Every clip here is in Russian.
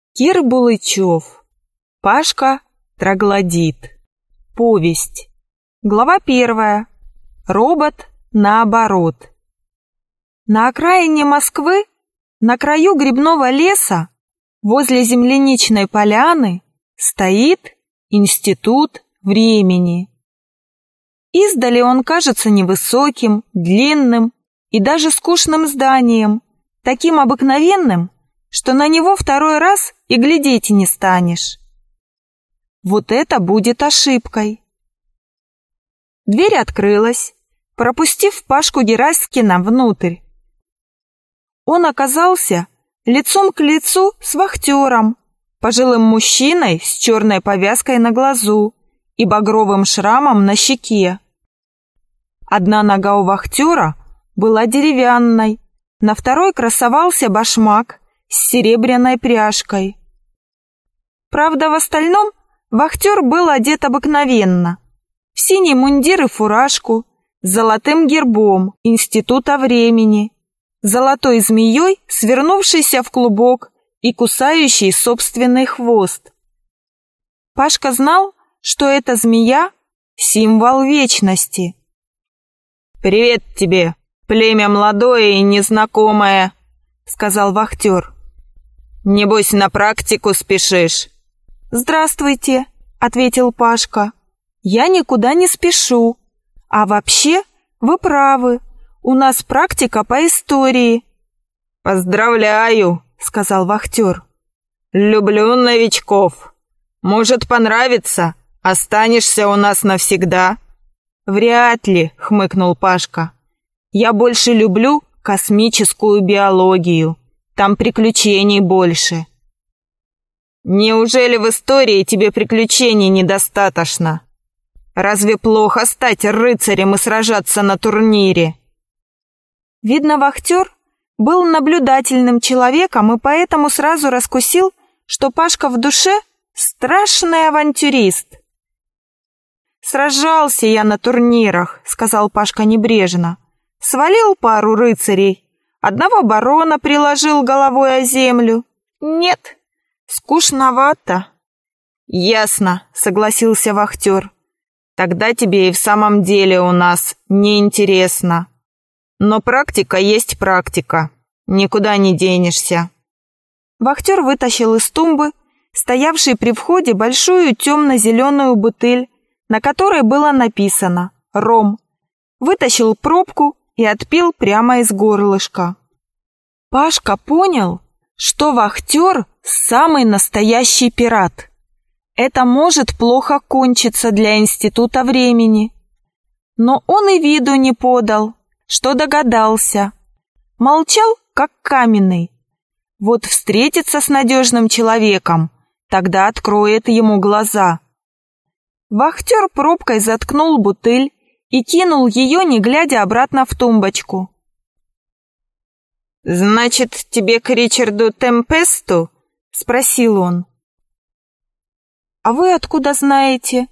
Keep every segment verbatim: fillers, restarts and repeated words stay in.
Кир Булычев. Пашка Троглодит. Повесть. Глава первая. Робот наоборот. На окраине Москвы, на краю грибного леса, возле земляничной поляны, стоит Институт времени. Издали он кажется невысоким, длинным и даже скучным зданием, таким обыкновенным, что на него второй раз и глядеть не станешь. Вот это будет ошибкой. Дверь открылась, пропустив Пашку Гераськина внутрь. Он оказался лицом к лицу с вахтером, пожилым мужчиной с черной повязкой на глазу и багровым шрамом на щеке. Одна нога у вахтера была деревянной, на второй красовался башмак с серебряной пряжкой. Правда, в остальном вахтер был одет обыкновенно, в синий мундир и фуражку с золотым гербом Института времени, золотой змеей, свернувшейся в клубок и кусающей собственный хвост. Пашка знал, что эта змея — символ вечности. «Привет тебе, племя молодое и незнакомое», — сказал вахтер. «Небось, на практику спешишь?» «Здравствуйте», — ответил Пашка. «Я никуда не спешу. А вообще, вы правы, у нас практика по истории». «Поздравляю», — сказал вахтер. «Люблю новичков. Может, понравится, останешься у нас навсегда». «Вряд ли», — хмыкнул Пашка. «Я больше люблю космическую биологию. Там приключений больше». «Неужели в истории тебе приключений недостаточно? Разве плохо стать рыцарем и сражаться на турнире?» Видно, вахтер был наблюдательным человеком и поэтому сразу раскусил, что Пашка в душе страшный авантюрист. «Сражался я на турнирах», — сказал Пашка небрежно. «Свалил пару рыцарей, одного барона приложил головой о землю. Нет, скучновато». «Ясно», — согласился вахтер. «Тогда тебе и в самом деле у нас неинтересно. Но практика есть практика, никуда не денешься». Вахтер вытащил из тумбы, стоявшей при входе, большую темно-зеленую бутыль, на которой было написано «Ром». Вытащил пробку и отпил прямо из горлышка. Пашка понял, что вахтер — самый настоящий пират. Это может плохо кончиться для Института времени. Но он и виду не подал, что догадался. Молчал, как каменный. Вот встретится с надежным человеком, тогда откроет ему глаза. Вахтер пробкой заткнул бутыль и кинул ее, не глядя, обратно в тумбочку. «Значит, тебе к Ричарду Темпесту?» — спросил он. «А вы откуда знаете?»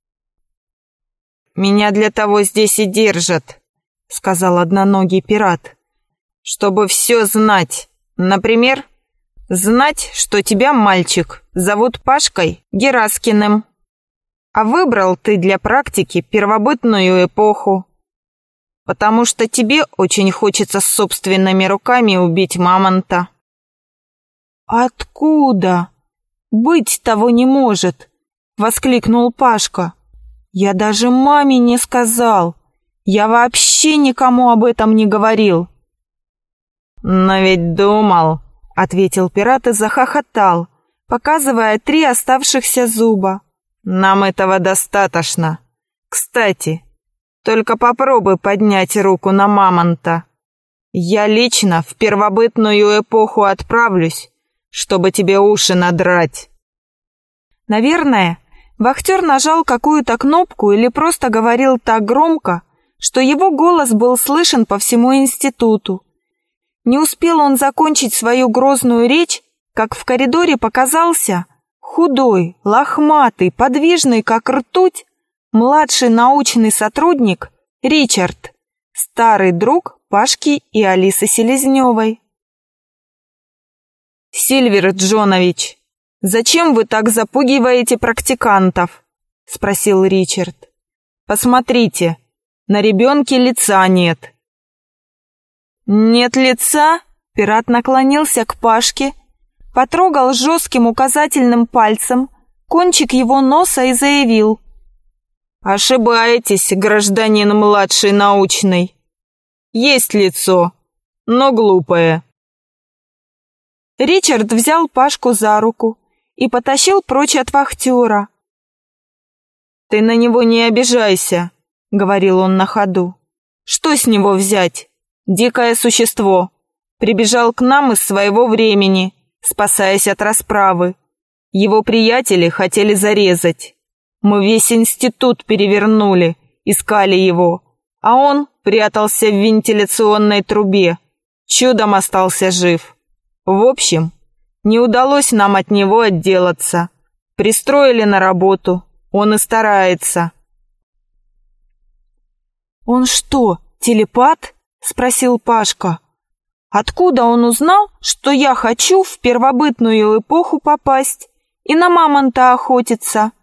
«Меня для того здесь и держат», — сказал одноногий пират, «чтобы все знать. Например, знать, что тебя, мальчик, зовут Пашкой Гераськиным. А выбрал ты для практики первобытную эпоху, потому что тебе очень хочется собственными руками убить мамонта». «Откуда? Быть того не может!» — воскликнул Пашка. «Я даже маме не сказал. Я вообще никому об этом не говорил». «Но ведь думал», — ответил пират и захохотал, показывая три оставшихся зуба. «Нам этого достаточно. Кстати, только попробуй поднять руку на мамонта. Я лично в первобытную эпоху отправлюсь, чтобы тебе уши надрать». Наверное, вахтер нажал какую-то кнопку или просто говорил так громко, что его голос был слышен по всему институту. Не успел он закончить свою грозную речь, как в коридоре показался худой, лохматый, подвижный, как ртуть, младший научный сотрудник Ричард, старый друг Пашки и Алисы Селезневой. «Сильвер Джонович», «Зачем вы так запугиваете практикантов?» — спросил Ричард. «Посмотрите, на ребенке лица нет». «Нет лица?» — пират наклонился к Пашке, потрогал жестким указательным пальцем кончик его носа и заявил: «Ошибаетесь, гражданин младший научный. Есть лицо, но глупое». Ричард взял Пашку за руку и потащил прочь от вахтера. «Ты на него не обижайся», — говорил он на ходу. «Что с него взять? Дикое существо. Прибежал к нам из своего времени, спасаясь от расправы. Его приятели хотели зарезать. Мы весь институт перевернули, искали его, а он прятался в вентиляционной трубе. Чудом остался жив. В общем, не удалось нам от него отделаться. Пристроили на работу, он и старается». «Он что, телепат?» — спросил Пашка. «Откуда он узнал, что я хочу в первобытную эпоху попасть и на мамонта охотиться?»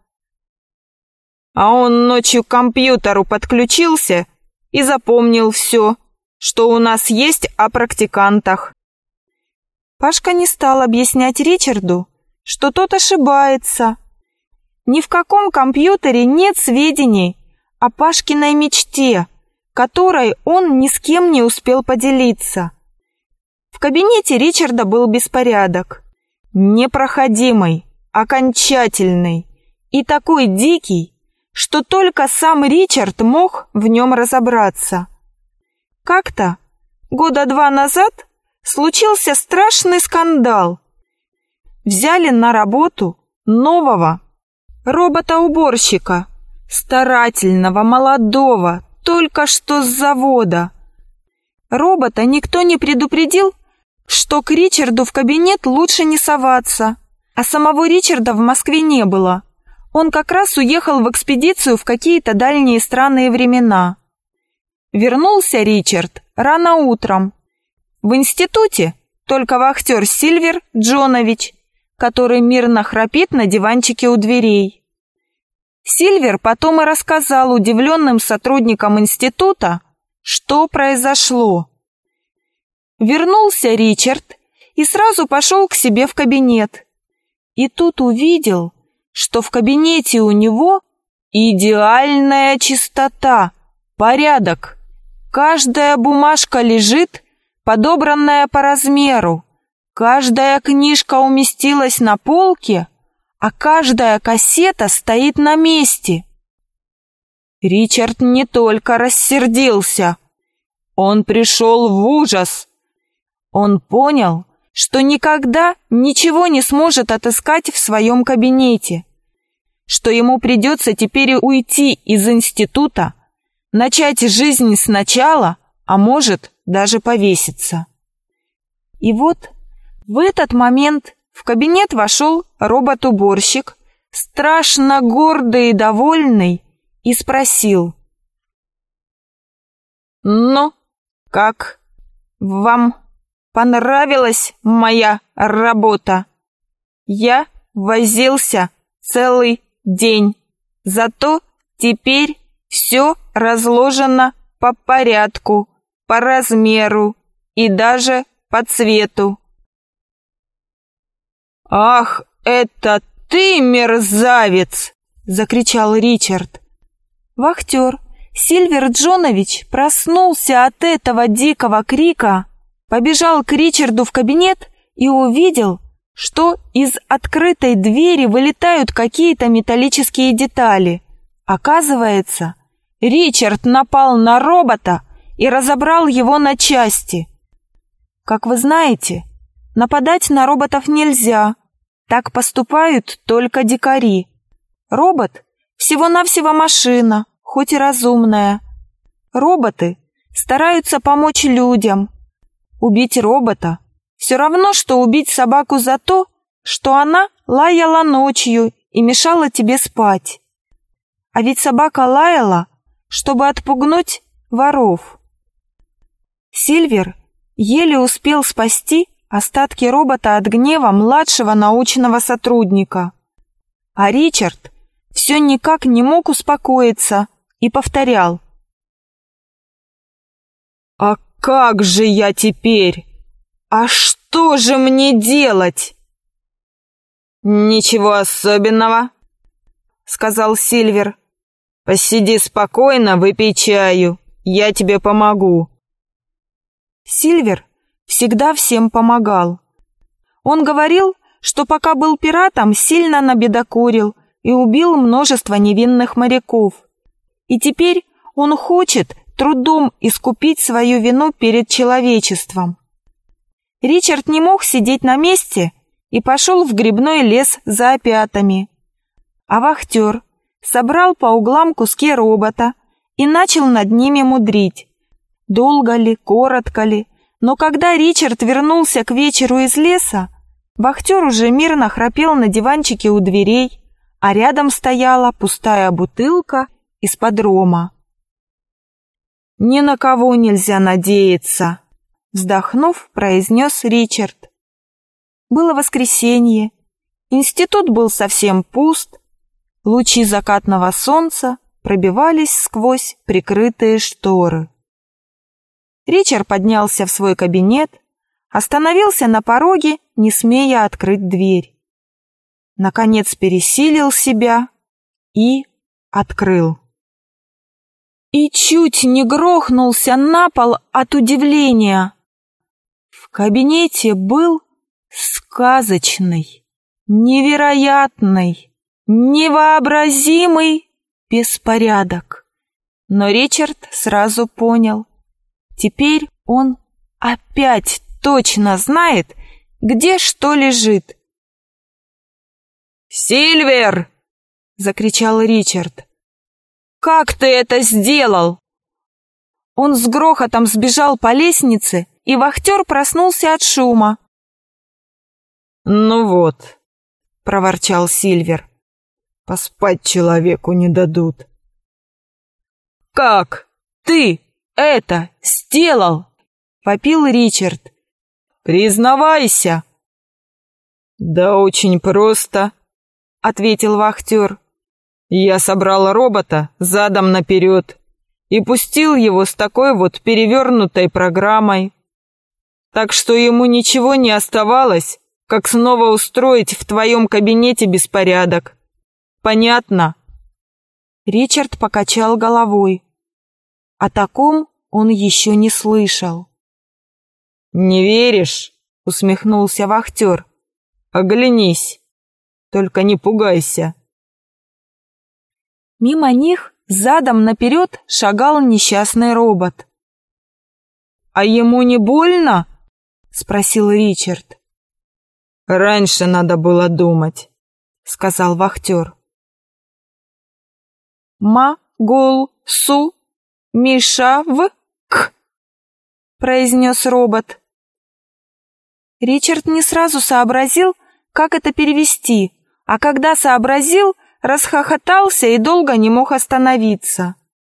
«А он ночью к компьютеру подключился и запомнил все, что у нас есть о практикантах». Пашка не стал объяснять Ричарду, что тот ошибается. Ни в каком компьютере нет сведений о Пашкиной мечте, которой он ни с кем не успел поделиться. В кабинете Ричарда был беспорядок. Непроходимый, окончательный и такой дикий, что только сам Ричард мог в нем разобраться. Как-то, года два назад, случился страшный скандал. Взяли на работу нового робота-уборщика, старательного, молодого, только что с завода. Робота никто не предупредил, что к Ричарду в кабинет лучше не соваться, а самого Ричарда в Москве не было. Он как раз уехал в экспедицию в какие-то дальние странные времена. Вернулся Ричард рано утром. В институте только вахтер Сильвер Джонович, который мирно храпит на диванчике у дверей. Сильвер потом и рассказал удивленным сотрудникам института, что произошло. Вернулся Ричард и сразу пошел к себе в кабинет. И тут увидел, что в кабинете у него идеальная чистота, порядок. Каждая бумажка лежит, подобранная по размеру. Каждая книжка уместилась на полке, а каждая кассета стоит на месте. Ричард не только рассердился, он пришел в ужас. Он понял, что никогда ничего не сможет отыскать в своем кабинете, что ему придется теперь уйти из института, начать жизнь сначала, а может даже повеситься. И вот в этот момент в кабинет вошел робот-уборщик, страшно гордый и довольный, и спросил: «Ну, как вам понравилась моя работа? Я возился целый день, зато теперь все разложено по порядку, по размеру и даже по цвету». «Ах, это ты, мерзавец!» — закричал Ричард. Вахтер Сильвер Джонович проснулся от этого дикого крика, побежал к Ричарду в кабинет и увидел, что из открытой двери вылетают какие-то металлические детали. Оказывается, Ричард напал на робота и разобрал его на части. Как вы знаете, нападать на роботов нельзя. Так поступают только дикари. Робот всего-навсего машина, хоть и разумная. Роботы стараются помочь людям. Убить робота все равно, что убить собаку за то, что она лаяла ночью и мешала тебе спать. А ведь собака лаяла, чтобы отпугнуть воров. Сильвер еле успел спасти остатки робота от гнева младшего научного сотрудника. А Ричард все никак не мог успокоиться и повторял: «А как же я теперь? А что же мне делать?» «Ничего особенного», — сказал Сильвер. «Посиди спокойно, выпей чаю, я тебе помогу». Сильвер всегда всем помогал. Он говорил, что пока был пиратом, сильно набедокурил и убил множество невинных моряков. И теперь он хочет трудом искупить свою вину перед человечеством. Ричард не мог сидеть на месте и пошел в грибной лес за опятами. А вахтер собрал по углам куски робота и начал над ними мудрить. Долго ли, коротко ли, но когда Ричард вернулся к вечеру из леса, вахтер уже мирно храпел на диванчике у дверей, а рядом стояла пустая бутылка из-под рома. «Ни на кого нельзя надеяться», — вздохнув, произнес Ричард. Было воскресенье, институт был совсем пуст, лучи закатного солнца пробивались сквозь прикрытые шторы. Ричард поднялся в свой кабинет, остановился на пороге, не смея открыть дверь. Наконец пересилил себя и открыл. И чуть не грохнулся на пол от удивления. В кабинете был сказочный, невероятный, невообразимый беспорядок. Но Ричард сразу понял. Теперь он опять точно знает, где что лежит. «Сильвер!» — закричал Ричард. «Как ты это сделал?» Он с грохотом сбежал по лестнице, и вахтер проснулся от шума. «Ну вот», — проворчал Сильвер, — «поспать человеку не дадут». «Как ты это сделал?» — вопил Ричард. «Признавайся!» «Да очень просто», — ответил вахтер. «Я собрал робота задом наперед и пустил его с такой вот перевернутой программой. Так что ему ничего не оставалось, как снова устроить в твоем кабинете беспорядок. Понятно?» Ричард покачал головой. О таком он еще не слышал. «Не веришь?» — усмехнулся вахтер. «Оглянись, только не пугайся». Мимо них задом наперед шагал несчастный робот. «А ему не больно?» — спросил Ричард. «Раньше надо было думать», — сказал вахтер. «Ма-гол-су Миша-в-к», — произнес робот. Ричард не сразу сообразил, как это перевести, а когда сообразил, расхохотался и долго не мог остановиться.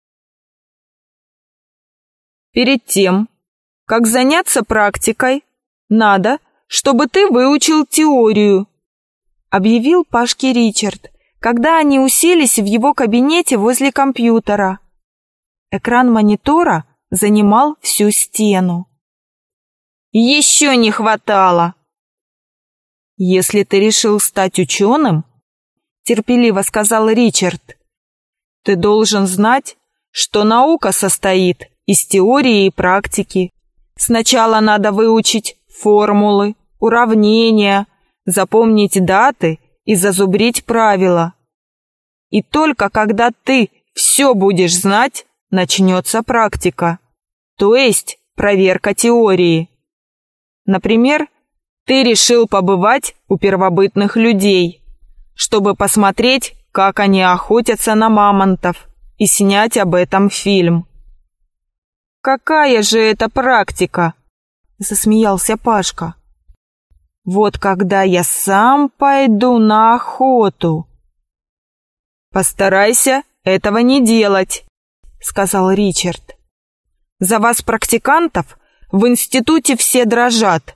«Перед тем, как заняться практикой, надо, чтобы ты выучил теорию», — объявил Пашке Ричард, когда они уселись в его кабинете возле компьютера. Экран монитора занимал всю стену. «Еще не хватало!» «Если ты решил стать ученым, — терпеливо сказал Ричард, — ты должен знать, что наука состоит из теории и практики. Сначала надо выучить формулы, уравнения, запомнить даты и зазубрить правила. И только когда ты все будешь знать, начнется практика, то есть проверка теории. Например, ты решил побывать у первобытных людей, чтобы посмотреть, как они охотятся на мамонтов, и снять об этом фильм». «Какая же это практика?» — засмеялся Пашка. «Вот когда я сам пойду на охоту». «Постарайся этого не делать», — сказал Ричард. «За вас, практикантов, в институте все дрожат,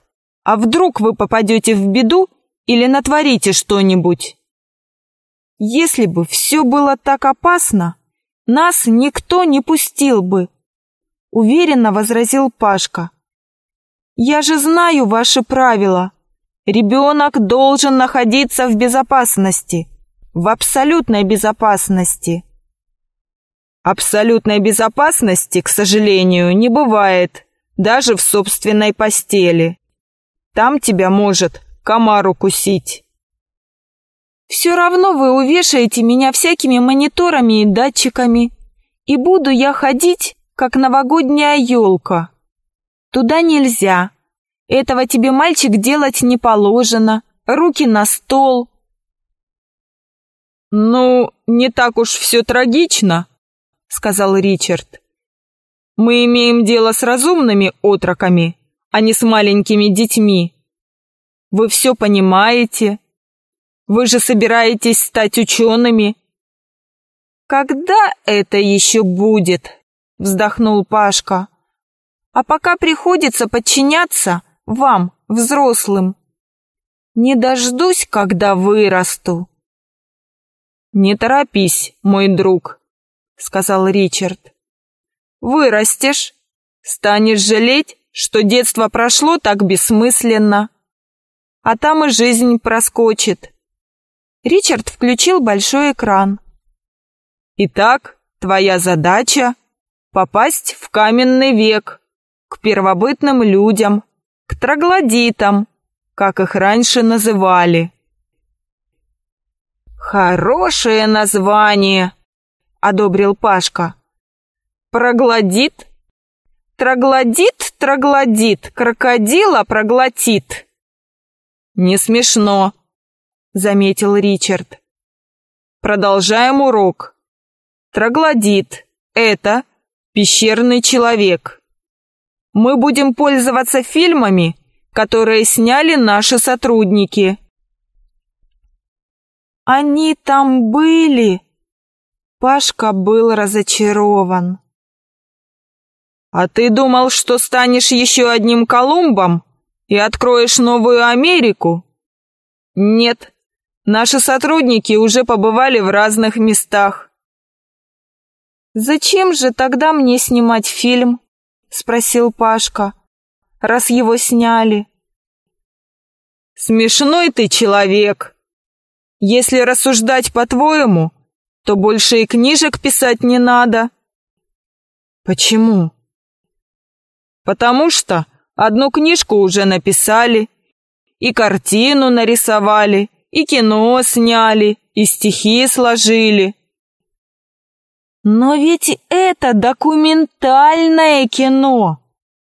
А вдруг вы попадете в беду или натворите что-нибудь? Если бы все было так опасно, нас никто не пустил бы, уверенно возразил Пашка. Я же знаю ваши правила. Ребенок должен находиться в безопасности, в абсолютной безопасности. Абсолютной безопасности, к сожалению, не бывает, даже в собственной постели. Там тебя может комар укусить. Все равно вы увешаете меня всякими мониторами и датчиками, и буду я ходить, как новогодняя елка. Туда нельзя. Этого тебе, мальчик, делать не положено. Руки на стол. «Ну, не так уж все трагично», — сказал Ричард. «Мы имеем дело с разумными отроками, а не с маленькими детьми. Вы все понимаете. Вы же собираетесь стать учеными». «Когда это еще будет?» — вздохнул Пашка. «А пока приходится подчиняться вам, взрослым. Не дождусь, когда вырасту». «Не торопись, мой друг», — сказал Ричард. «Вырастешь, станешь жалеть, что детство прошло так бессмысленно, а там и жизнь проскочит». Ричард включил большой экран. «Итак, твоя задача — попасть в каменный век, к первобытным людям, к троглодитам, как их раньше называли». «Хорошее название», — одобрил Пашка. «Проглодит? Троглодит, троглодит, крокодила проглотит». «Не смешно», — заметил Ричард. «Продолжаем урок. Троглодит — это пещерный человек. Мы будем пользоваться фильмами, которые сняли наши сотрудники». «Они там были?» Пашка был разочарован. «А ты думал, что станешь еще одним Колумбом и откроешь новую Америку? Нет, наши сотрудники уже побывали в разных местах». «Зачем же тогда мне снимать фильм?» — спросил Пашка, — «раз его сняли». «Смешной ты человек. Если рассуждать по-твоему, то больше и книжек писать не надо». «Почему?» «Потому что одну книжку уже написали, и картину нарисовали, и кино сняли, и стихи сложили». «Но ведь это документальное кино».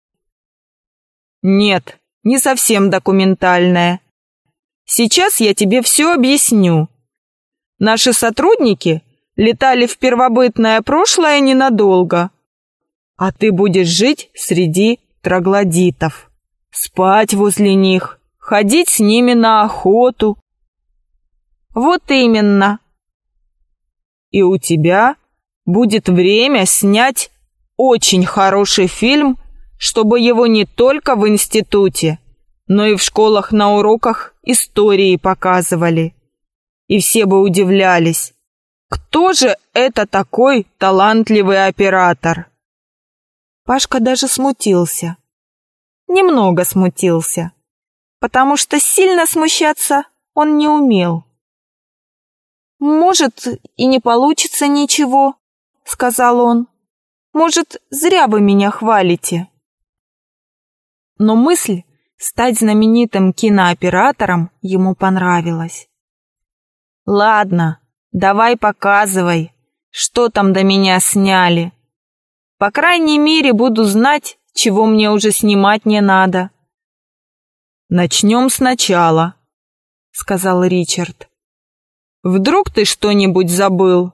«Нет, не совсем документальное. Сейчас я тебе все объясню. Наши сотрудники летали в первобытное прошлое ненадолго, а ты будешь жить среди троглодитов, спать возле них, ходить с ними на охоту». «Вот именно». «И у тебя будет время снять очень хороший фильм, чтобы его не только в институте, но и в школах на уроках истории показывали. И все бы удивлялись, кто же это такой талантливый оператор?» Пашка даже смутился. Немного смутился, потому что сильно смущаться он не умел. «Может, и не получится ничего», — сказал он. «Может, зря вы меня хвалите». Но мысль стать знаменитым кинооператором ему понравилась. «Ладно, давай показывай, что там до меня сняли. По крайней мере, буду знать, чего мне уже снимать не надо». «Начнем сначала», — сказал Ричард. «Вдруг ты что-нибудь забыл?»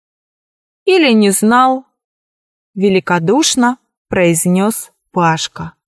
«Или не знал», — великодушно произнес Пашка.